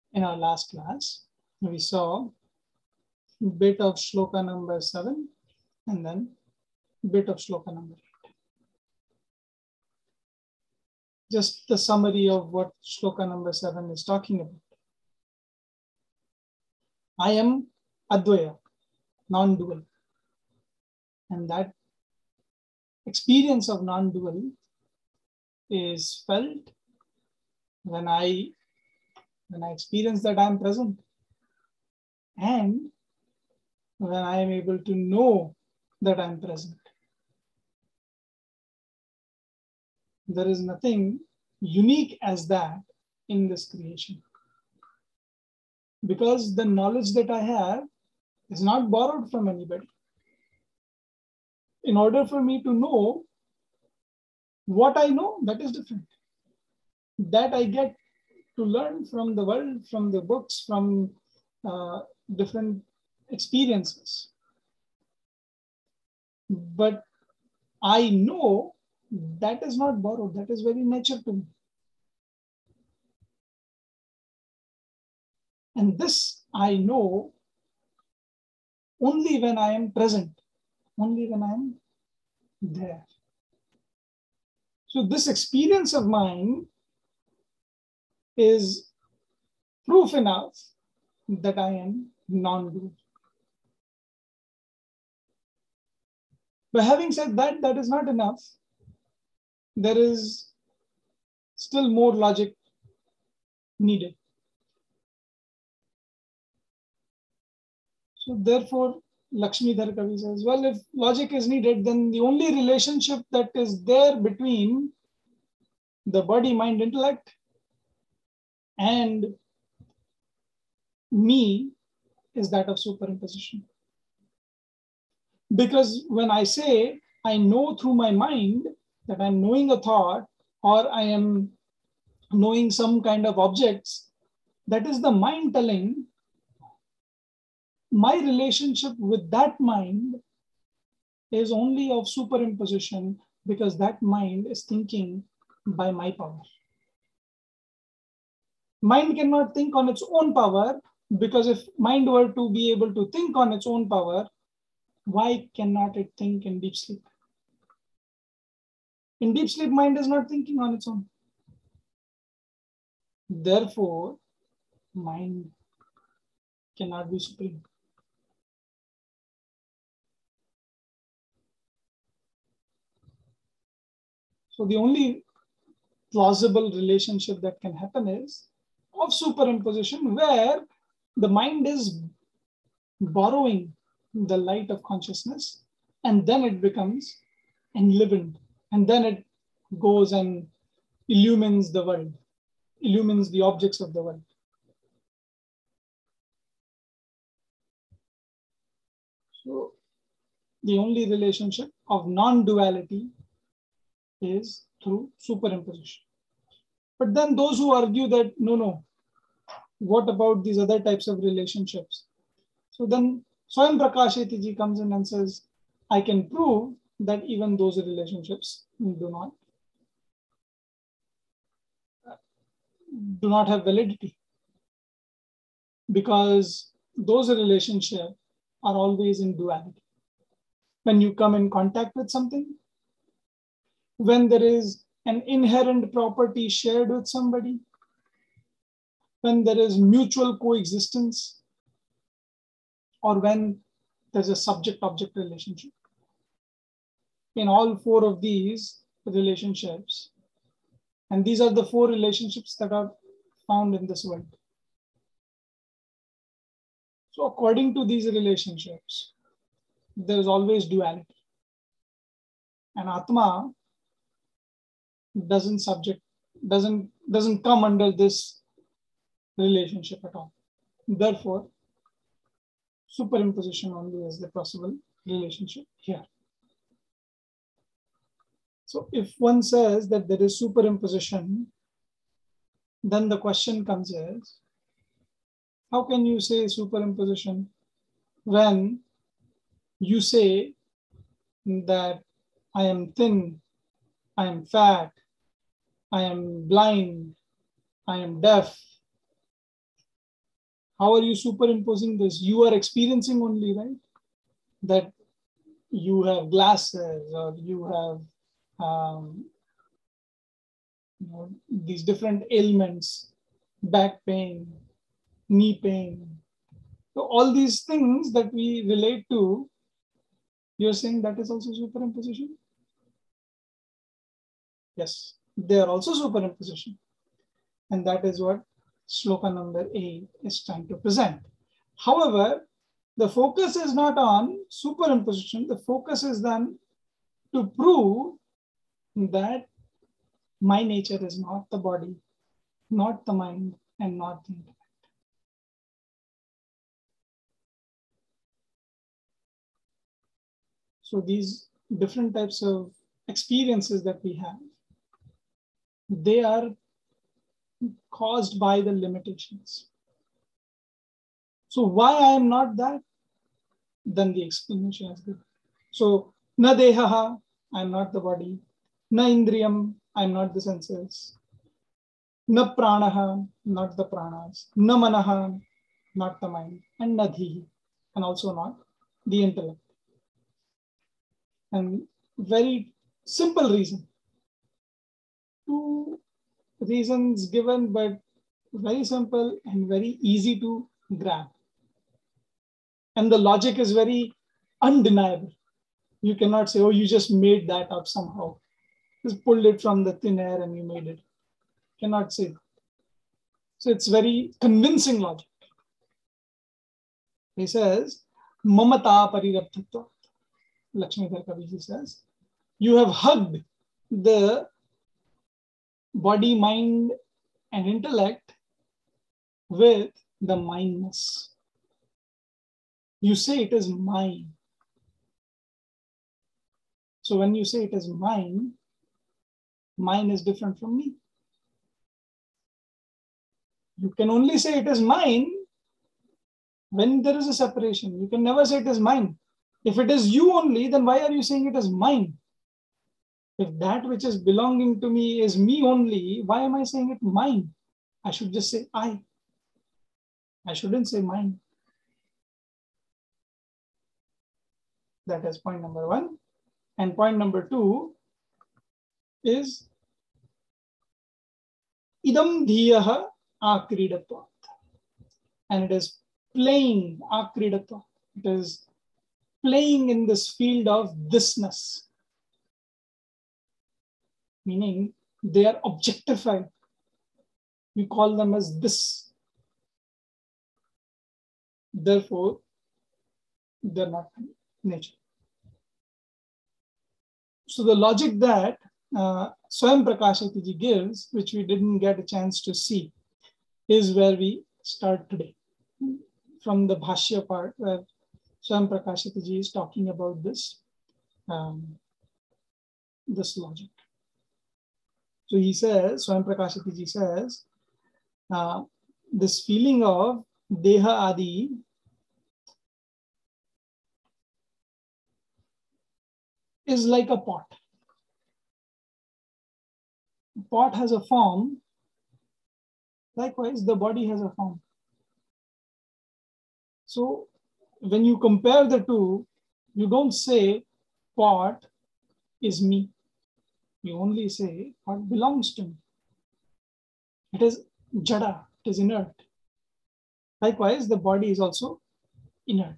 In our last class, we saw bit of shloka number 7 and then bit of shloka number 8. Just the summary of what shloka number 7 is talking about. I am Advaya, non-dual. And that experience of non-dual is felt when I experience that I am present, and when I am able to know that I am present. There is nothing unique as that in this creation, because the knowledge that I have is not borrowed from anybody. In order for me to know what I know, that is different. That I get to learn from the world, from the books, from different experiences. But I know that is not borrowed, that is very nature to me. And this I know only when I am present, only when I am there. So this experience of mine is proof enough that I am non-dual. But having said that, that is not enough. There is still more logic needed. So therefore, Lakshmidhar Kavi says, well, if logic is needed, then the only relationship that is there between the body, mind, intellect and me is that of superimposition. Because when I say I know through my mind that I'm knowing a thought or I am knowing some kind of objects, that is the mind telling. My relationship with that mind is only of superimposition, because that mind is thinking by my power. Mind cannot think on its own power, because if mind were to be able to think on its own power, why cannot it think in deep sleep? In deep sleep, mind is not thinking on its own. Therefore, mind cannot be supreme. So the only plausible relationship that can happen is of superimposition, where the mind is borrowing the light of consciousness, and then it becomes enlivened, and then it goes and illumines the world, illumines the objects of the world. So the only relationship of non-duality is through superimposition. But then those who argue that no, what about these other types of relationships? So then Swayam Prakash Etiji comes in and says, I can prove that even those relationships do not have validity, because those relationships are always in duality. When you come in contact with something, when there is an inherent property shared with somebody, when there is mutual coexistence, or when there's a subject-object relationship. In all four of these relationships, and these are the four relationships that are found in this world. So according to these relationships, there is always duality. And Atma doesn't come under this relationship at all. Therefore, superimposition only is the possible relationship here. So if one says that there is superimposition, then the question comes is, how can you say superimposition when you say that I am thin, I am fat, I am blind, I am deaf, How are you superimposing this? You are experiencing only, right? That you have glasses or you have these different ailments, back pain, knee pain. So all these things that we relate to, you're saying that is also superimposition? Yes, they are also superimposition. And that is what shloka number 8 is trying to present. However, the focus is not on superimposition. The focus is then to prove that my nature is not the body, not the mind, and not the intellect. So these different types of experiences that we have, they are caused by the limitations. So why I am not that? Then the explanation is given. So na dehaha, I am not the body. Na indriyam, I am not the senses. Na pranaha, not the pranas. Na manaha, not the mind. And na dhihi, and also not the intellect. And very simple reason. Two reasons given, but very simple and very easy to grab. And the logic is very undeniable. You cannot say, oh, you just made that up somehow. Just pulled it from the thin air and you made it. Cannot say. So it's very convincing logic. He says, Mamata parirabdhatva. Lakshmidhar Kaviji says, you have hugged the body, mind, and intellect with the mindness. You say it is mine. So when you say it is mine, mine is different from me. You can only say it is mine when there is a separation. You can never say it is mine. If it is you only, then why are you saying it is mine? If that which is belonging to me is me only, why am I saying it mine? I should just say I. I shouldn't say mine. That is point number one. And point number two is idam dhiyaha akridatvat. And it is playing akridatvat. It is playing in this field of thisness. Meaning they are objectified. We call them as this. Therefore, they're not nature. So the logic that Swayam Prakashati ji gives, which we didn't get a chance to see, is where we start today. From the Bhashya part, where Swayam Prakashati ji is talking about this, this logic. So he says, Swayam Prakashati ji says, this feeling of Deha Adi is like a pot. The pot has a form. Likewise, the body has a form. So when you compare the two, you don't say pot is me. You only say pot belongs to me. It is jada, it is inert. Likewise, the body is also inert.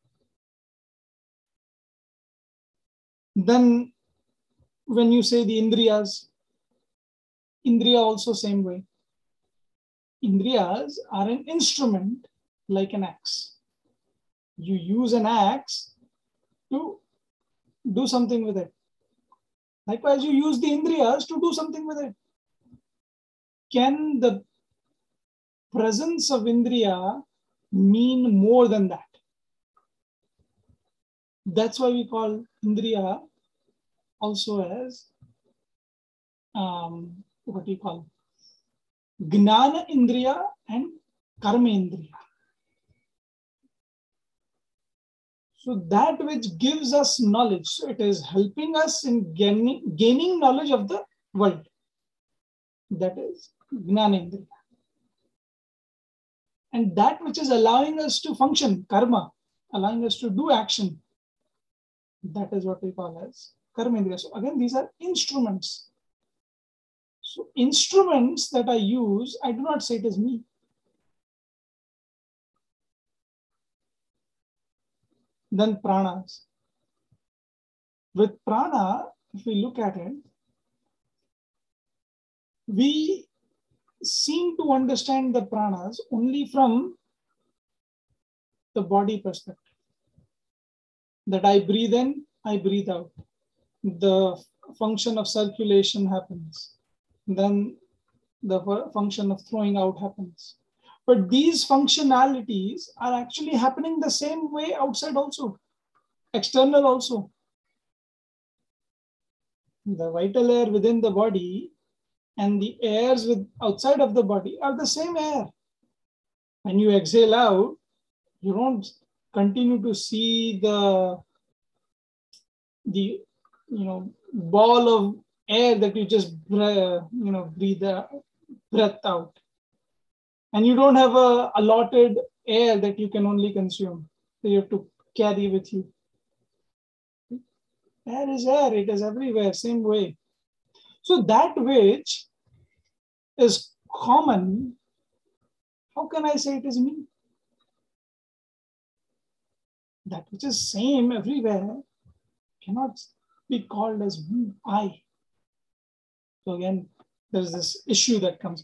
Then when you say the indriyas, indriya also same way. Indriyas are an instrument like an axe. You use an axe to do something with it. Likewise, you use the indriyas to do something with it. Can the presence of indriya mean more than that? That's why we call indriya also as what do you call Gnana Indriya and Karma Indriya. So that which gives us knowledge, so it is helping us in gaining knowledge of the world. That is Gnana Indriya. And that which is allowing us to function, karma, allowing us to do action, that is what we call as karmendriya. So again, these are instruments. So instruments that I use, I do not say it is me. Then pranas. With prana, if we look at it, we seem to understand the pranas only from the body perspective. That I breathe in, I breathe out. The function of circulation happens. Then the function of throwing out happens. But these functionalities are actually happening the same way outside also, external also. The vital air within the body and the airs outside of the body are the same air. When you exhale out, you don't continue to see the ball of air that you just breathe breath out, and you don't have a allotted air that you can only consume, that you have to carry with you. Air is air, it is everywhere, same way. So that which is common, how can I say it is me? That which is same everywhere cannot be called as me, I. So again, there's this issue that comes.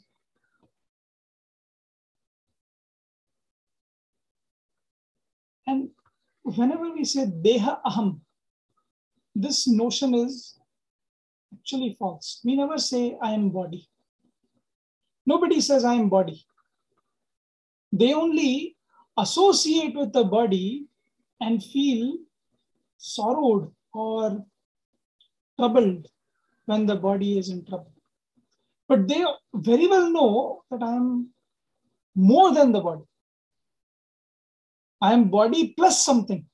And whenever we say deha aham, this notion is actually false. We never say I am body. Nobody says I am body. They only associate with the body and feel sorrowed or troubled when the body is in trouble. But they very well know that I am more than the body. I am body plus something.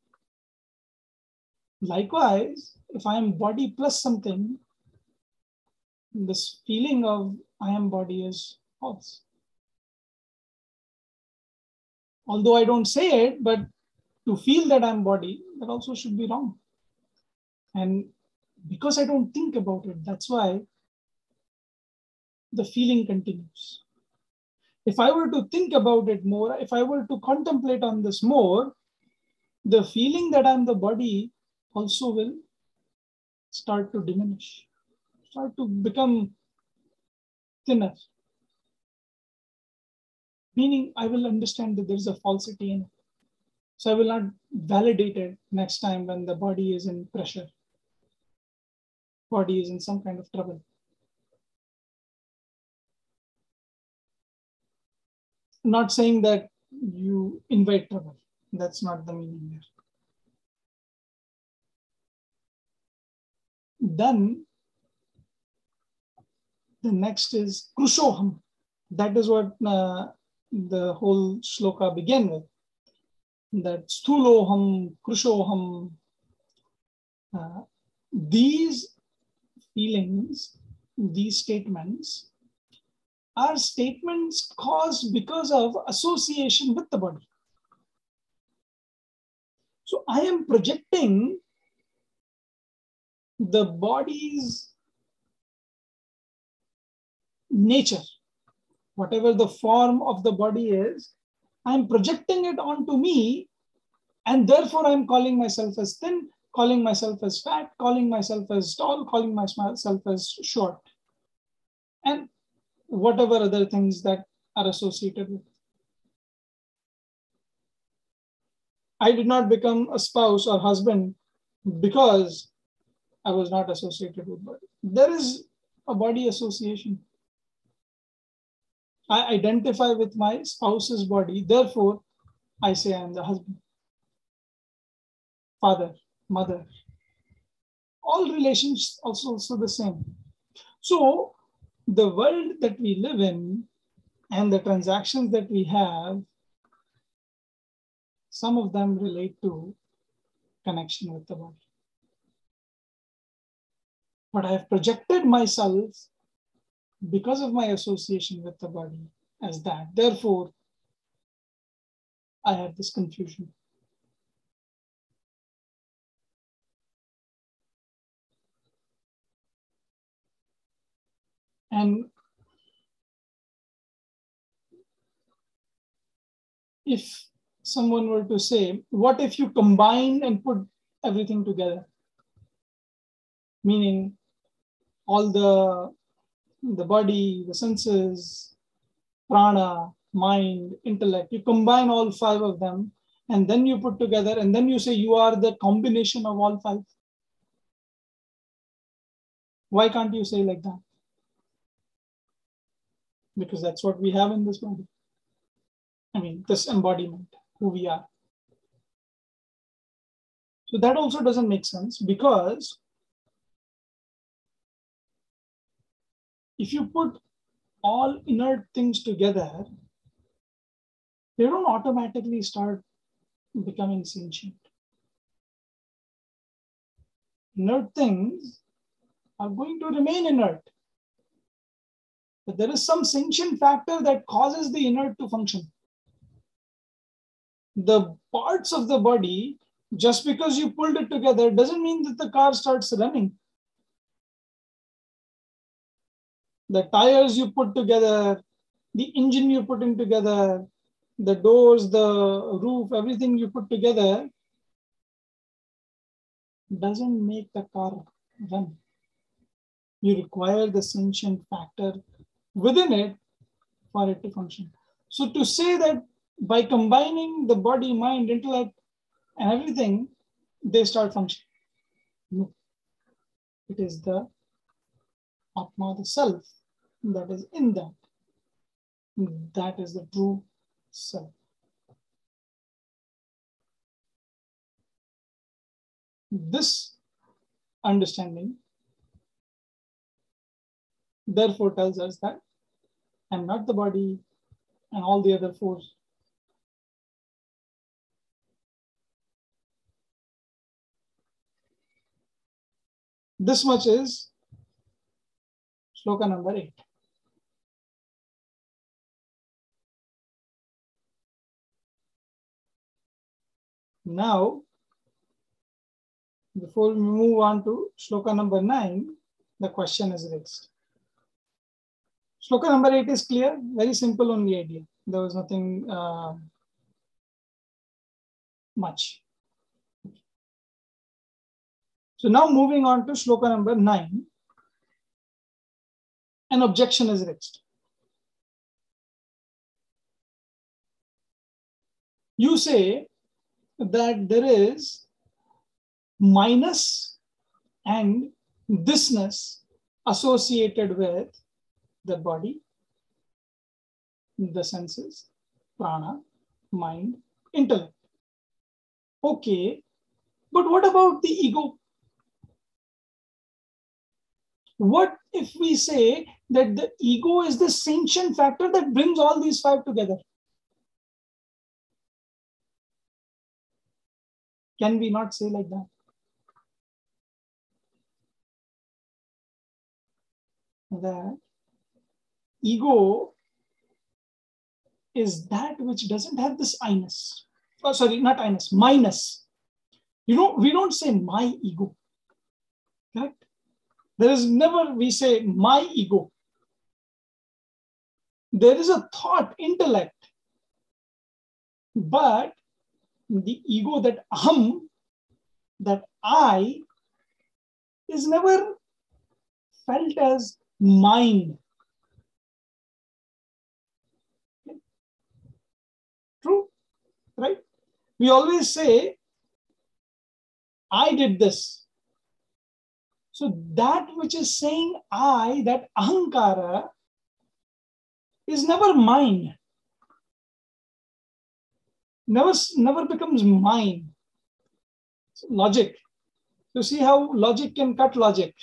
Likewise, if I am body plus something, this feeling of I am body is false. Although I don't say it, but to feel that I'm body, that also should be wrong. And because I don't think about it, that's why the feeling continues. If I were to think about it more, if I were to contemplate on this more, the feeling that I'm the body also will start to diminish, start to become thinner. Meaning, I will understand that there's a falsity in it. So I will not validate it next time when the body is in pressure, body is in some kind of trouble. I'm not saying that you invite trouble. That's not the meaning here. Then the next is Krushoham. That is what the whole shloka began with. That Sthuloham, Krushoham. These feelings, these statements are statements caused because of association with the body. So I am projecting the body's nature, whatever the form of the body is, I'm projecting it onto me, and therefore I'm calling myself as thin, calling myself as fat, calling myself as tall, calling myself as short, and whatever other things that are associated with. I did not become a spouse or husband because I was not associated with body. There is a body association. I identify with my spouse's body, therefore I say I am the husband, father, mother. All relations also the same. So the world that we live in and the transactions that we have, some of them relate to connection with the body. But I have projected myself because of my association with the body as that. Therefore, I have this confusion. And if someone were to say, what if you combine and put everything together? Meaning all the body, the senses, prana, mind, intellect, you combine all 5 of them and then you put together and then you say you are the combination of all 5. Why can't you say like that? Because that's what we have in this body. I mean, this embodiment, who we are. So that also doesn't make sense, because if you put all inert things together, they don't automatically start becoming sentient. Inert things are going to remain inert. But there is some sentient factor that causes the inert to function. The parts of the body, just because you pulled it together, doesn't mean that the car starts running. The tires you put together, the engine you put in together, the doors, the roof, everything you put together doesn't make the car run. You require the sentient factor within it for it to function. So to say that by combining the body, mind, intellect, and everything, they start functioning. No. It is the Atma, the self, that is in that. That is the true self. This understanding therefore tells us that I'm not the body and all the other 4. This much is shloka number 8. Now, before we move on to shloka number 9, the question is raised. Shloka number 8 is clear, very simple only idea. There was nothing much. So now moving on to shloka number 9, an objection is raised. You say that there is minus and thisness associated with the body, the senses, prana, mind, intellect. Okay, but what about the ego? What if we say that the ego is the sentient factor that brings all these 5 together? Can we not say like that? That ego is that which doesn't have this I-ness. Oh, sorry, not I-ness, minus. You know, we don't say my ego. Correct? There is never we say my ego. There is a thought, intellect, but the ego, that aham, that I, is never felt as mine. True, right? We always say, I did this. So that which is saying I, that ahankara, is never mine. Never becomes mine. So logic. You see how logic can cut logic.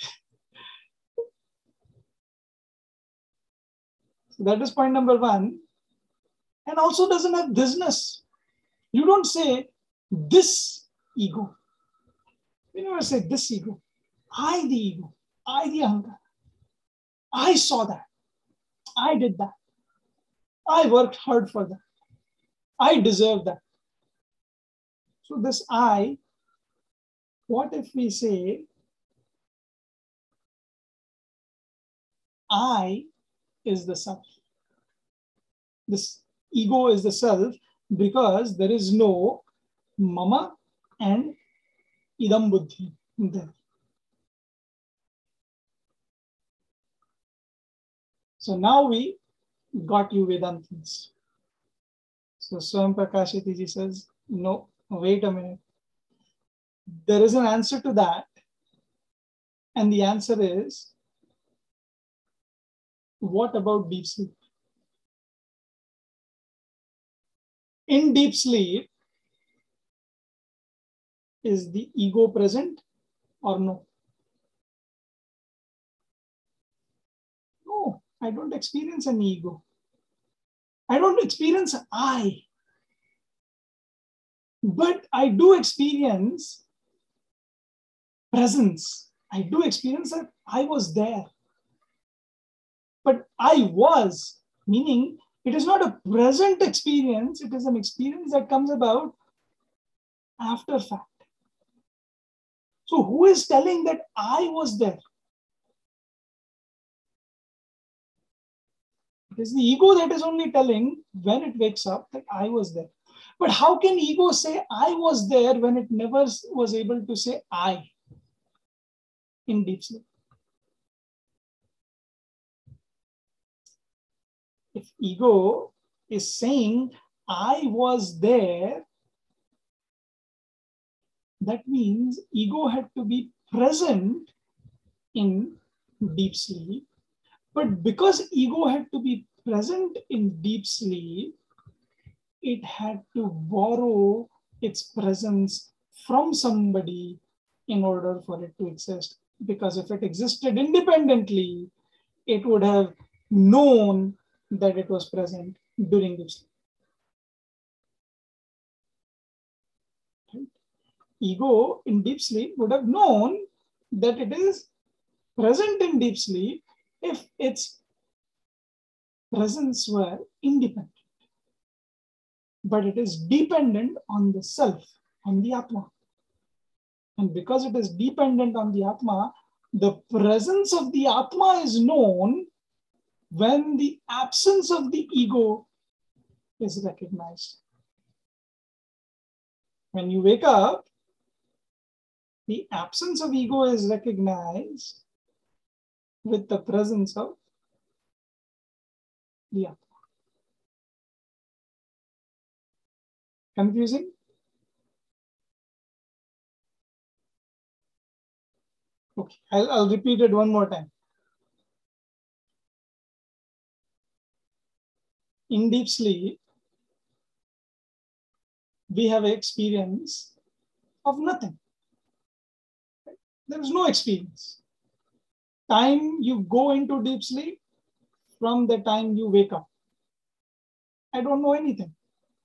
So that is point number 1. And also doesn't have thisness. You don't say this ego. You never say this ego. I the ego. I the ahankara. I saw that. I did that. I worked hard for that. I deserve that. So this I, what if we say I is the self? This ego is the self because there is no mama and idam buddhi there. So now we got you Vedantins. So Swam Prakashiti ji says, no, wait a minute. There is an answer to that. And the answer is, what about deep sleep? In deep sleep, is the ego present or no? No, I don't experience an ego. I don't experience I. But I do experience presence. I do experience that I was there. But I was, meaning it is not a present experience, it is an experience that comes about after fact. So who is telling that I was there? It is the ego that is only telling when it wakes up that I was there. But how can ego say I was there when it never was able to say I in deep sleep? If ego is saying I was there, that means ego had to be present in deep sleep. But because ego had to be present in deep sleep, it had to borrow its presence from somebody in order for it to exist. Because if it existed independently, it would have known that it was present during deep sleep. Right? Ego in deep sleep would have known that it is present in deep sleep if its presence were independent. But it is dependent on the self, on the Atma. And because it is dependent on the Atma, the presence of the Atma is known when the absence of the ego is recognized. When you wake up, the absence of ego is recognized with the presence of the Atma. Confusing? Okay, I'll repeat it one more time. In deep sleep, we have experience of nothing. There is no experience. Time you go into deep sleep from the time you wake up. I don't know anything.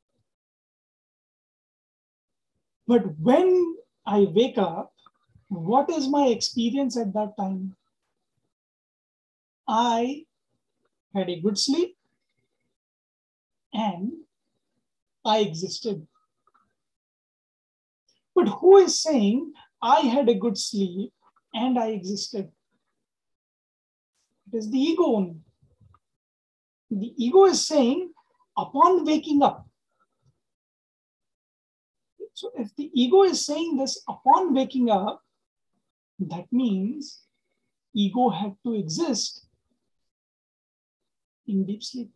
But when I wake up, what is my experience at that time? I had a good sleep and I existed. But who is saying I had a good sleep and I existed? It is the ego only. The ego is saying upon waking up. So if the ego is saying this upon waking up, that means ego had to exist in deep sleep.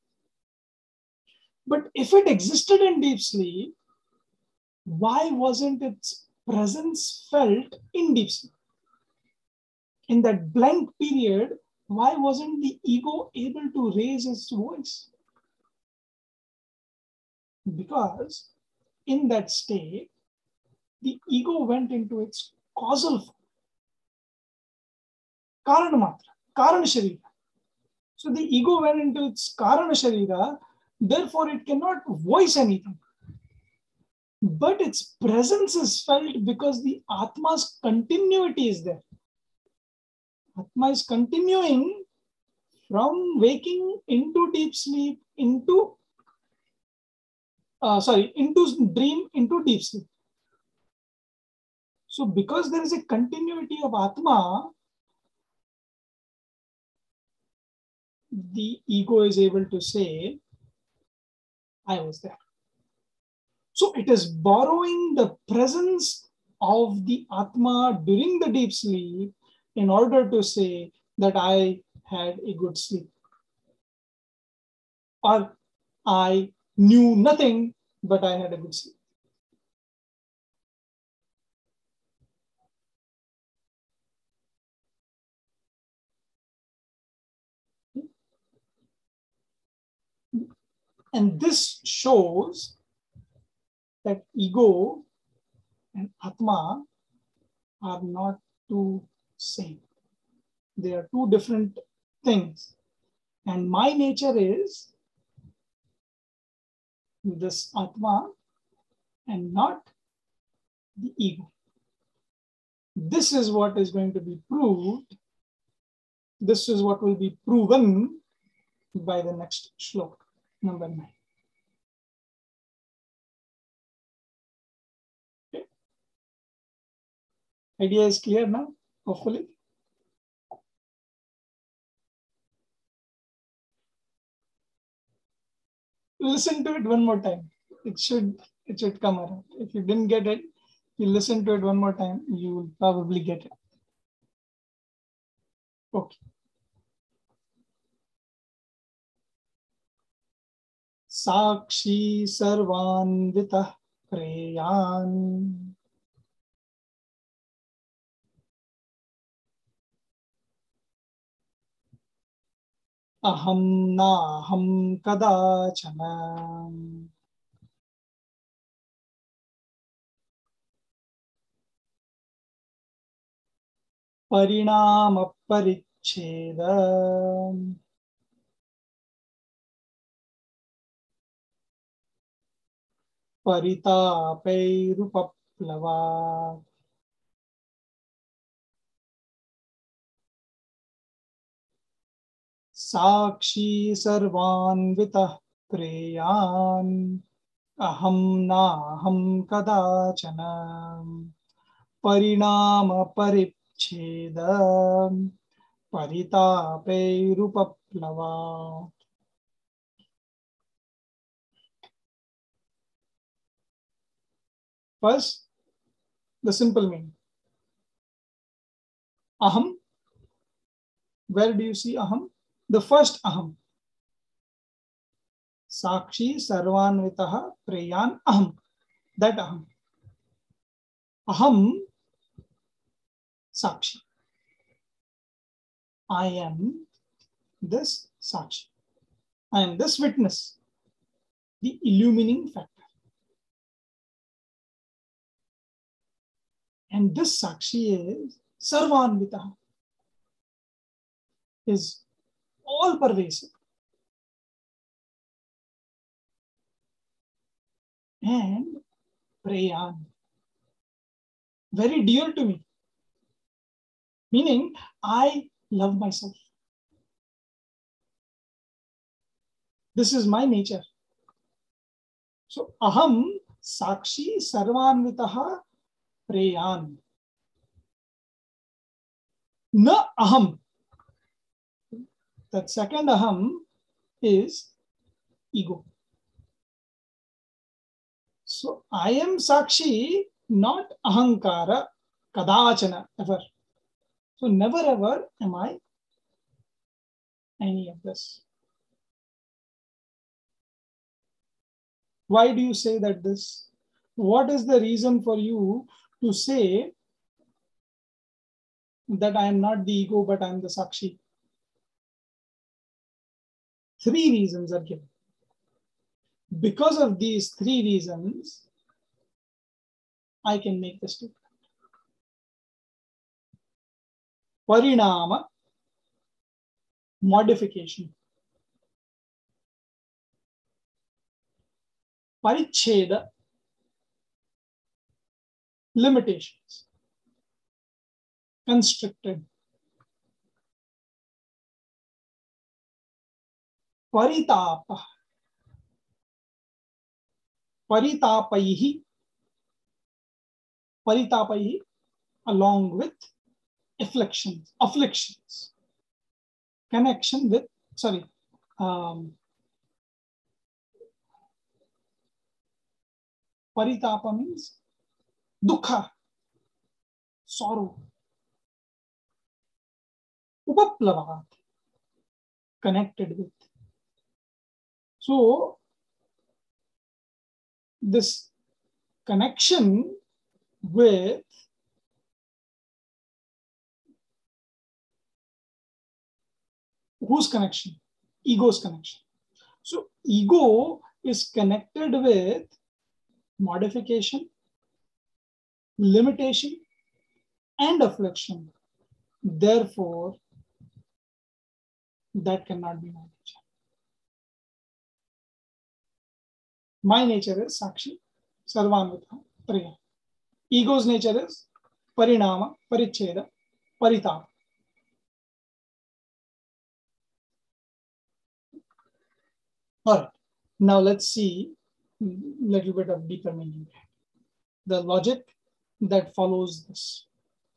But if it existed in deep sleep, why wasn't its presence felt in deep sleep? In that blank period, why wasn't the ego able to raise its voice? Because in that state, the ego went into its causal form. Karana matra, Karana Sharira. So the ego went into its Karana Sharira, therefore it cannot voice anything. But its presence is felt because the Atma's continuity is there. Atma is continuing from waking into deep sleep, into dream, into deep sleep. So because there is a continuity of Atma, the ego is able to say, I was there. So it is borrowing the presence of the Atma during the deep sleep in order to say that I had a good sleep. Or I knew nothing, but I had a good sleep. And this shows that ego and Atma are not two same. They are two different things. And my nature is this Atma and not the ego. This is what is going to be proved. This is what will be proven by the next shloka, number 9. Okay. Idea is clear now, hopefully. Listen to it one more time. It should come around. If you didn't get it, you listen to it one more time, you will probably get it. Okay. Sakshi sarvanvitah preyan. Aham naham kadachana. Parinama paricheda. Paritapairupaplava. Sakshi sarvanvitah preyan. Aham naham kadachana. Parinama paricheda. Paritapairupaplava. First, the simple meaning. Aham. Where do you see aham? The first aham. Sakshi sarvanvitaha preyan aham. That aham. Aham, sakshi. I am this sakshi. I am this witness. The illumining factor. And this sakshi is sarvanvitaha. Is all pervasive. And preyan. Very dear to me. Meaning, I love myself. This is my nature. So, aham sakshi sarvanvitaha preyan. Na aham. That second aham is ego. So, I am sakshi, not ahankara, kadachana, ever. So, never ever am I any of this. Why do you say that this? What is the reason for you to say that I am not the ego, but I am the sakshi? 3 reasons are given. Because of these 3 reasons, I can make this statement. Parinama, modification. Paricheda, limitations. Constricted. Paritapa. Paritapaihi. Paritapaihi. along with afflictions. Connection with, paritapa means dukkha, sorrow. Upaplavahat, connected with. So this connection with whose connection? Ego's connection. So ego is connected with modification, limitation, and affliction. Therefore, that cannot be my nature. My nature is Sakshi, Sarvanvita, Priya. Ego's nature is Parinama, Paricheda, Paritapa. All right. Now let's see a little bit of deeper meaning. The logic that follows this.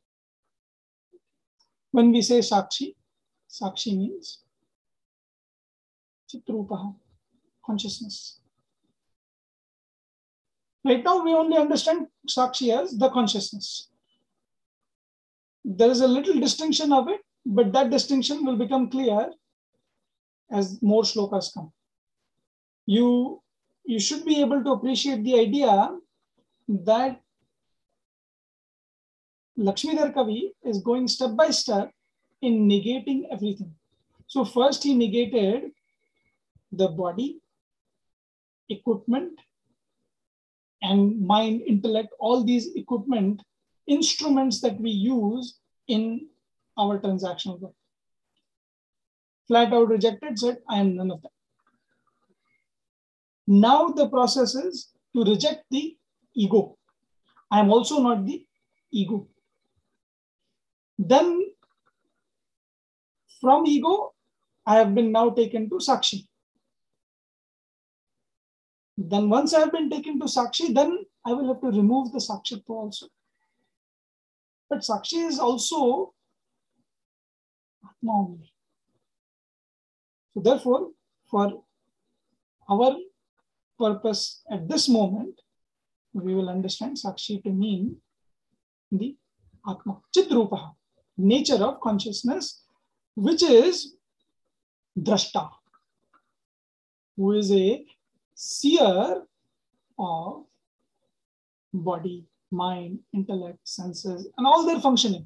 When we say Sakshi, Sakshi means Chitrupaha, consciousness. Right now, we only understand Sakshi as the consciousness. There is a little distinction of it, but that distinction will become clear as more shlokas come. You should be able to appreciate the idea that Lakshmidhar Kavi is going step by step in negating everything. So first he negated the body, equipment, and mind, intellect, all these equipment, instruments that we use in our transactional work. Flat out rejected, said, I am none of that. Now the process is to reject the ego. I am also not the ego. Then from ego, I have been now taken to Sakshi. Then once I have been taken to Sakshi, then I will have to remove the Sakshitva also. But Sakshi is also Atma only. So therefore, for our purpose at this moment, we will understand Sakshi to mean the Atma, Chitrupaha, nature of consciousness, which is Drashta, who is a seer of body, mind, intellect, senses, and all their functioning.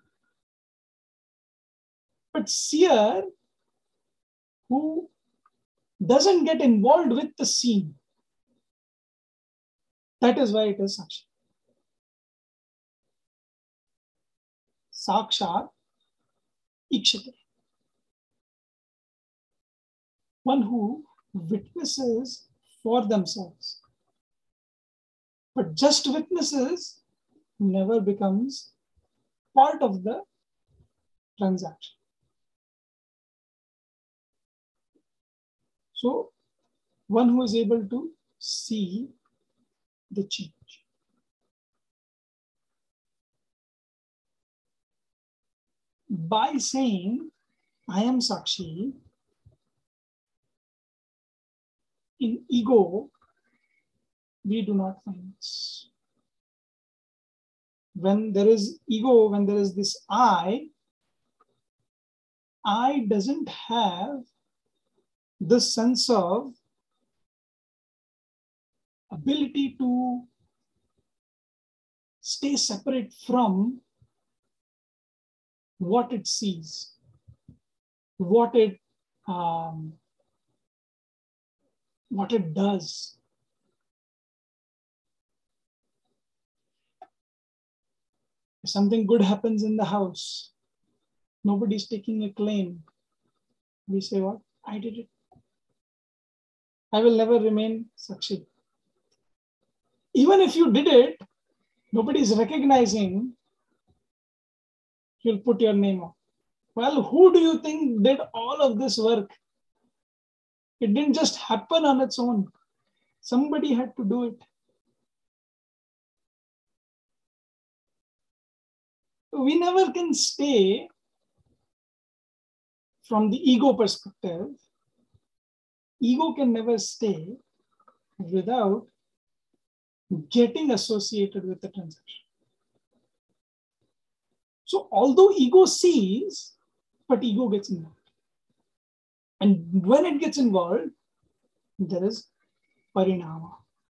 But seer who doesn't get involved with the scene. That is why it is Sakshi. Sakshat Ikshate. One who witnesses for themselves. But just witnesses never becomes part of the transaction. So, one who is able to see the change. By saying, I am Sakshi, in ego, we do not find this. When there is ego, when there is this I doesn't have the sense of ability to stay separate from what it sees, what it does. If something good happens in the house, nobody's taking a claim. We say, what? I did it. I will never remain Sakshi. Even if you did it, nobody is recognizing, you'll put your name on. Well, who do you think did all of this work? It didn't just happen on its own. Somebody had to do it. we never can stay from the ego perspective. Ego can never stay without getting associated with the transaction. So although ego sees, but ego gets involved. And when it gets involved, there is parinama.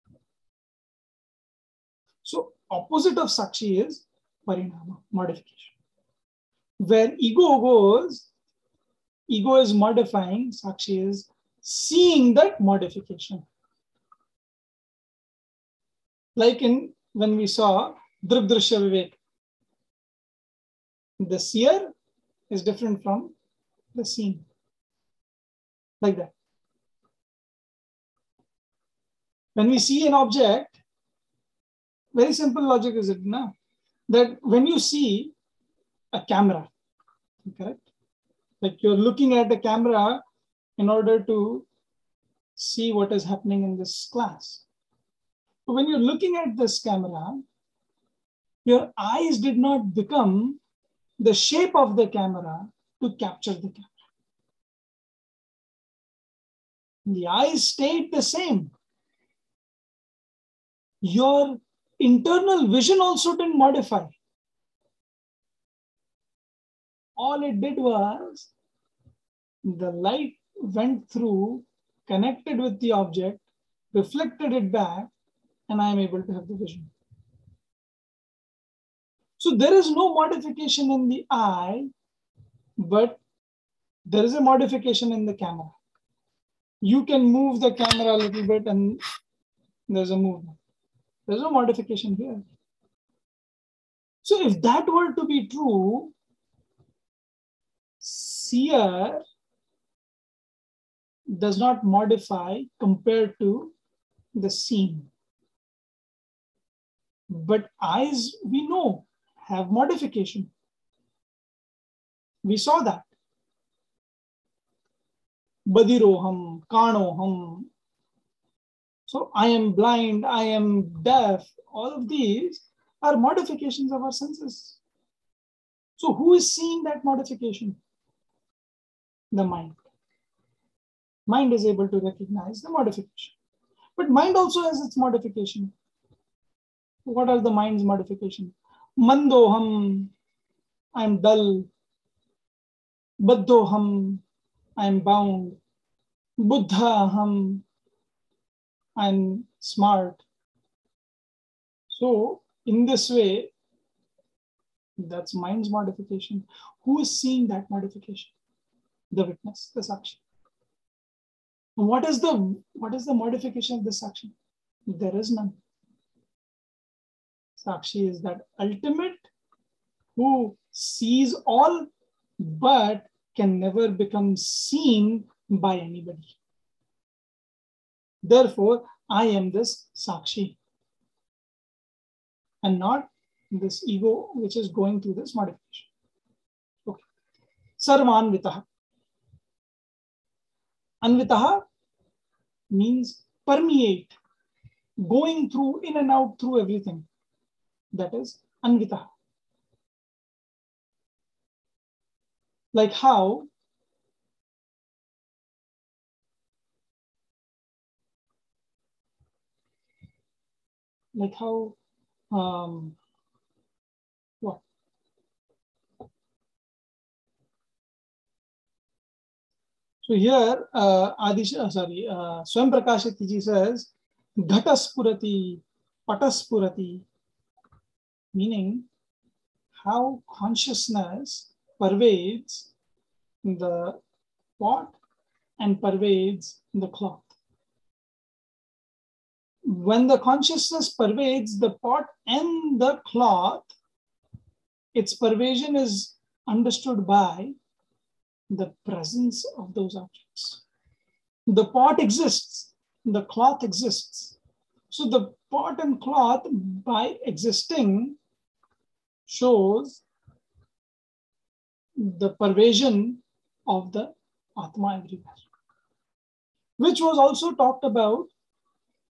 So opposite of Sakshi is parinama, modification. Where ego goes, ego is modifying, Sakshi is seeing that modification. Like when we saw Drugdrishya Vivek, the seer is different from the seen. Like that. When we see an object, very simple logic is it now, that when you see a camera, correct? Like you're looking at the camera in order to see what is happening in this class. But when you're looking at this camera, your eyes did not become the shape of the camera to capture the camera. The eyes stayed the same. Your internal vision also didn't modify. All it did was the light went through, connected with the object, reflected it back, and I am able to have the vision. So there is no modification in the eye, but there is a modification in the camera. You can move the camera a little bit and there's a movement. There's no modification here. So if that were to be true, seer does not modify compared to the seen. But eyes, we know, have modification. We saw that. Badiroham, Kanoham. So I am blind, I am deaf. All of these are modifications of our senses. So who is seeing that modification? The mind. Mind is able to recognize the modification. But mind also has its modification. What are the mind's modification? Mandoham, I am dull. Baddhoham, I am bound. Buddhaham, I am smart. So in this way, that's mind's modification. Who is seeing that modification? The witness, the Sakshi. What is the modification of the Sakshi? There is none. Sakshi is that ultimate who sees all but can never become seen by anybody. Therefore, I am this Sakshi and not this ego which is going through this modification. Okay. Sarvanvitaha. Anvitaha means permeate, going through, in and out through everything. That is Anvitaha. Like how what? So here, Swam Prakashiti says, Ghataspurati, Pataspurati, meaning how consciousness pervades the pot and pervades the cloth. When the consciousness pervades the pot and the cloth, its pervasion is understood by the presence of those objects. The pot exists, the cloth exists. So the pot and cloth, by existing, shows the pervasion of the Atma everywhere, which was also talked about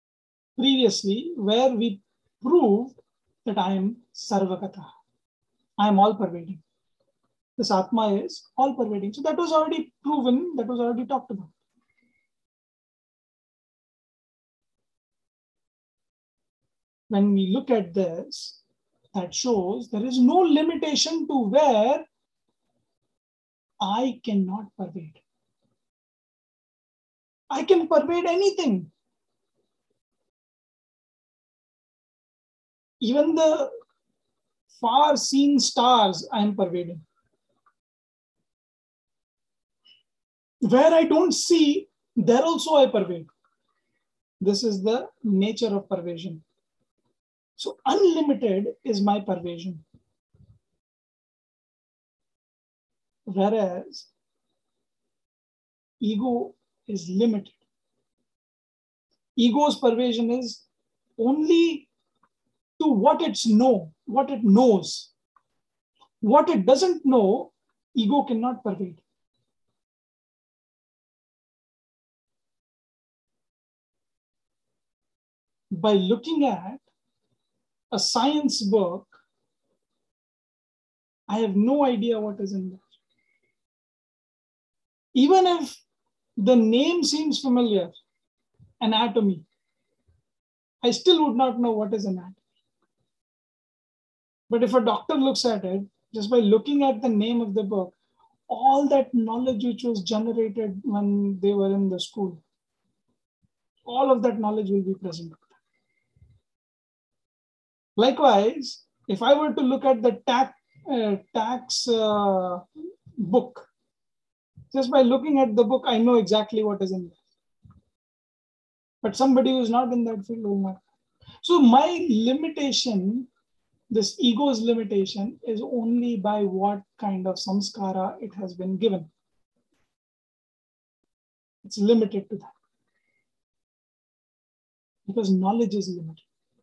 previously, where we proved that I am Sarvagata. I am all pervading. This Atma is all pervading. So that was already proven, that was already talked about. When we look at this, that shows there is no limitation to where I cannot pervade. I can pervade anything. Even the far seen stars, I am pervading. Where I don't see, there also I pervade. This is the nature of pervasion. So unlimited is my pervasion. Whereas ego is limited. Ego's pervasion is only to what it knows. What it doesn't know, ego cannot pervade. By looking at a science book, I have no idea what is in there. Even if the name seems familiar, anatomy, I still would not know what is anatomy. But if a doctor looks at it, just by looking at the name of the book, all that knowledge which was generated when they were in the school, all of that knowledge will be present. Likewise, if I were to look at the tax book, just by looking at the book, I know exactly what is in there. But somebody who's not in that field will not. So my limitation, this ego's limitation, is only by what kind of samskara it has been given. It's limited to that. Because knowledge is limited.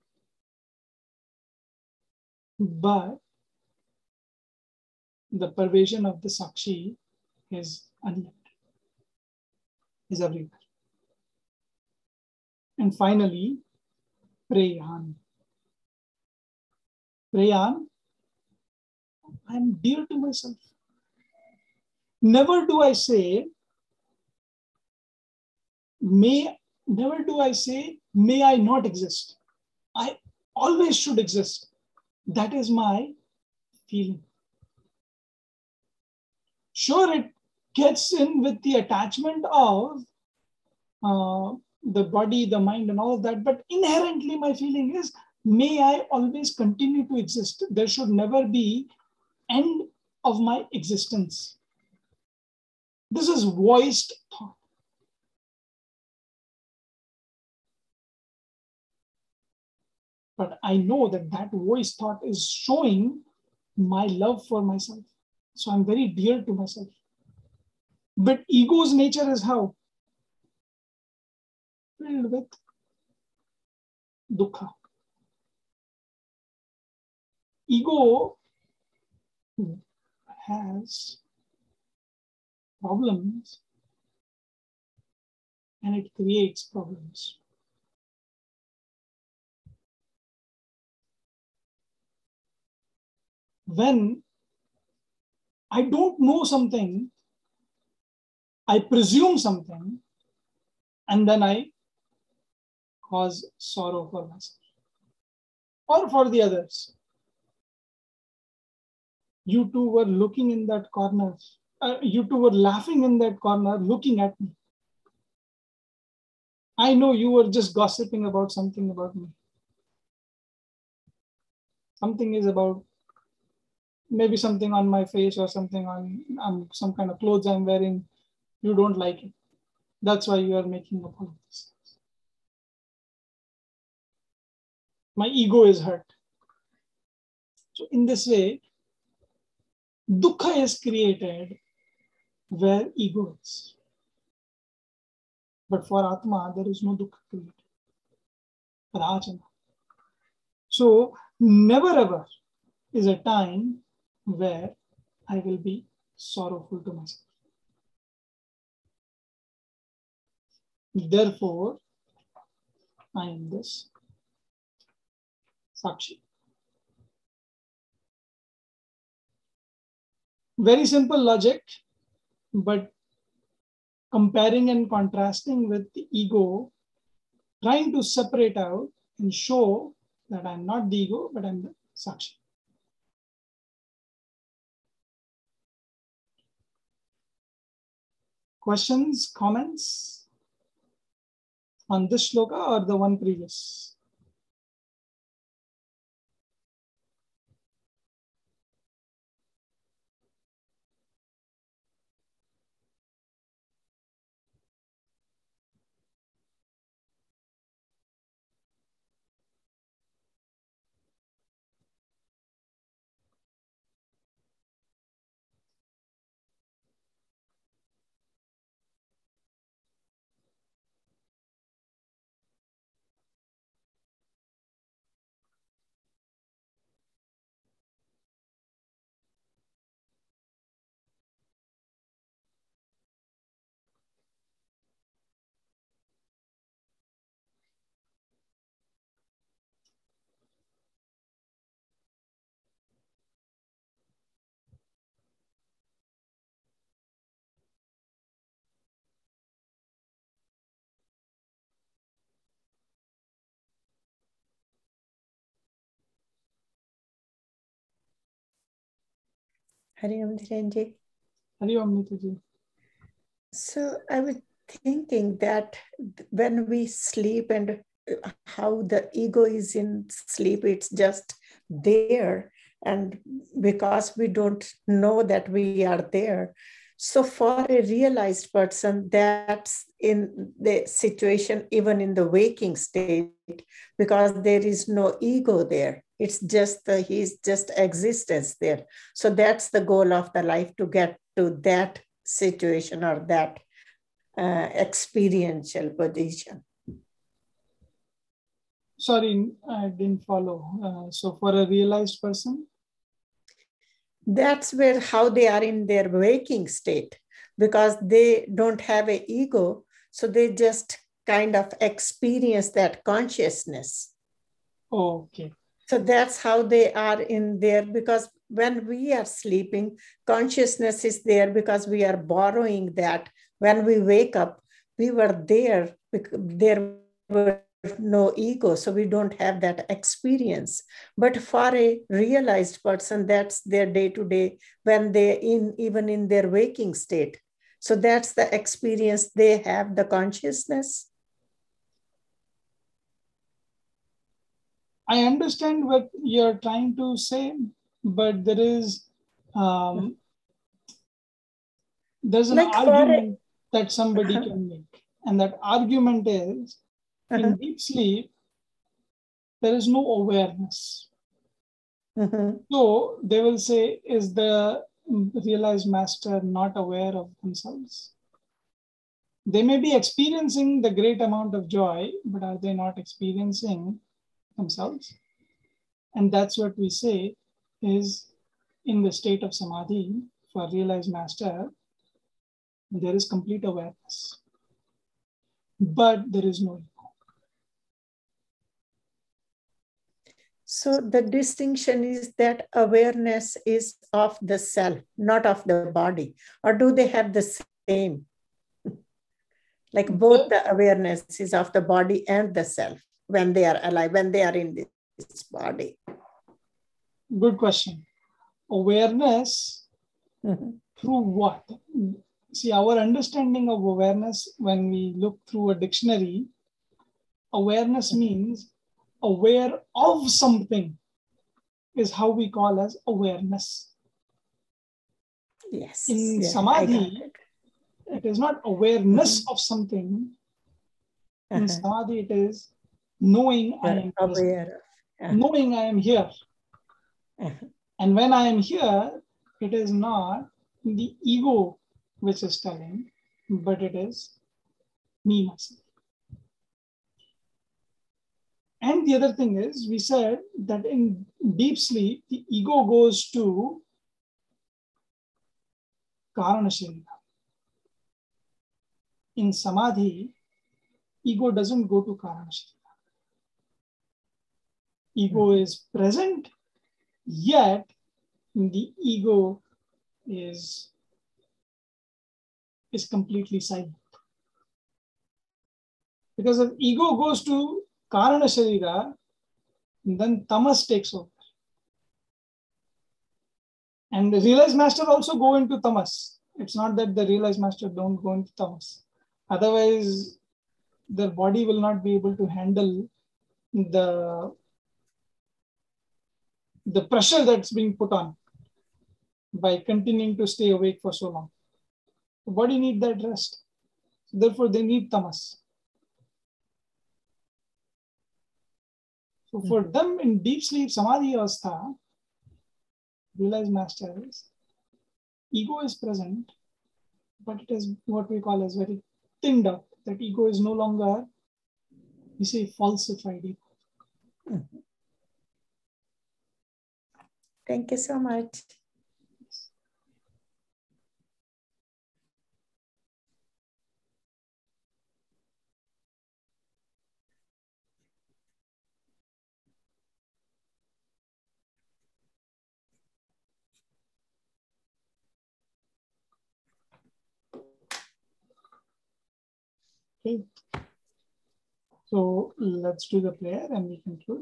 But the pervasion of the Sakshi is unlimited, is everywhere. And finally, Preyan. Preyan, I am dear to myself. Never do I say, may I not exist. I always should exist. That is my feeling. Sure, it gets in with the attachment of the body, the mind, and all of that. But inherently, my feeling is, may I always continue to exist. There should never be end of my existence. This is voiced thought. But I know that that voiced thought is showing my love for myself. So I'm very dear to myself. But ego's nature is how? Filled with dukkha. Ego has problems and it creates problems. When I don't know something, I presume something, and then I cause sorrow for myself or for the others. You two were looking in that corner. You two were laughing in that corner, looking at me. I know you were just gossiping about something about me. Something is about maybe something on my face or something on some kind of clothes I'm wearing. You don't like it. That's why you are making up all of this. My ego is hurt. So in this way, dukkha is created where ego is. But for Atma, there is no dukkha created. Rajana. So never ever is a time where I will be sorrowful to myself. Therefore, I am this Sakshi. Very simple logic, but comparing and contrasting with the ego, trying to separate out and show that I'm not the ego, but I'm the Sakshi. Questions, comments on this shloka or the one previous? Hari Om Dhirenji. Hari Om Neetaji. So I was thinking that when we sleep and how the ego is in sleep, it's just there. And because we don't know that we are there. So for a realized person, that's in the situation, even in the waking state, because there is no ego there. It's just he's just existence there. So that's the goal of the life, to get to that situation or that experiential position. Sorry, I didn't follow. So for a realized person? That's where how they are in their waking state, because they don't have an ego. So they just kind of experience that consciousness. Okay. So that's how they are in there, because when we are sleeping, consciousness is there because we are borrowing that. When we wake up, we were there, there were no ego, so we don't have that experience. But for a realized person, that's their day-to-day when they're even in their waking state. So that's the experience they have, the consciousness. I understand what you're trying to say, but there's an Like argument that somebody can make. And that argument is, in deep sleep, there is no awareness. So they will say, is the realized master not aware of themselves? They may be experiencing the great amount of joy, but are they not experiencing themselves? And that's what we say is, in the state of samadhi, for realized master, there is complete awareness, but there is no ego. So the distinction is that awareness is of the self, not of the body. Or do they have the same? Like both the awareness is of the body and the self when they are alive, when they are in this body. Good question. Awareness through what? See, our understanding of awareness, when we look through a dictionary, awareness means aware of something is how we call as awareness. Yes. In samadhi, it is not awareness of something. In samadhi, it is knowing I am aware, knowing I am here. And when I am here, it is not the ego which is telling, but it is me, myself. And the other thing is, we said that in deep sleep, the ego goes to Karana Sharira. In samadhi, ego doesn't go to Karana Sharira. Ego is present, yet the ego is completely silent. Because if ego goes to Karana Sharira, then tamas takes over. And the realized master also go into tamas. It's not that the realized master don't go into tamas. Otherwise, their body will not be able to handle the pressure that's being put on by continuing to stay awake for so long. The body needs that rest. Therefore, they need tamas. So for them in deep sleep, samadhi avastha, realized masters, ego is present, but it is what we call as very thinned out. That ego is no longer, we say, falsified ego. Thank you so much. Okay. So let's do the prayer and we conclude.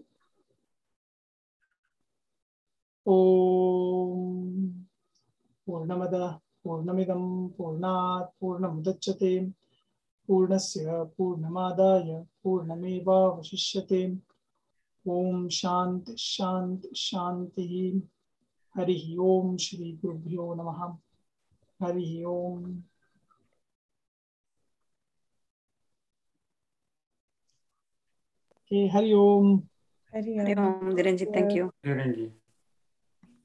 Om Purnamada Purnamidam Purnat Purnamudachyate Purnasya Purnamadaya Purnameva Vashishyate. Om Shanti Shanti Shanti. Harihi Om Shri Gurubhyo Namaha. Harihi Om. Okay, Hari Om. Hari Om, Dhirenji, thank you. Dhirenji.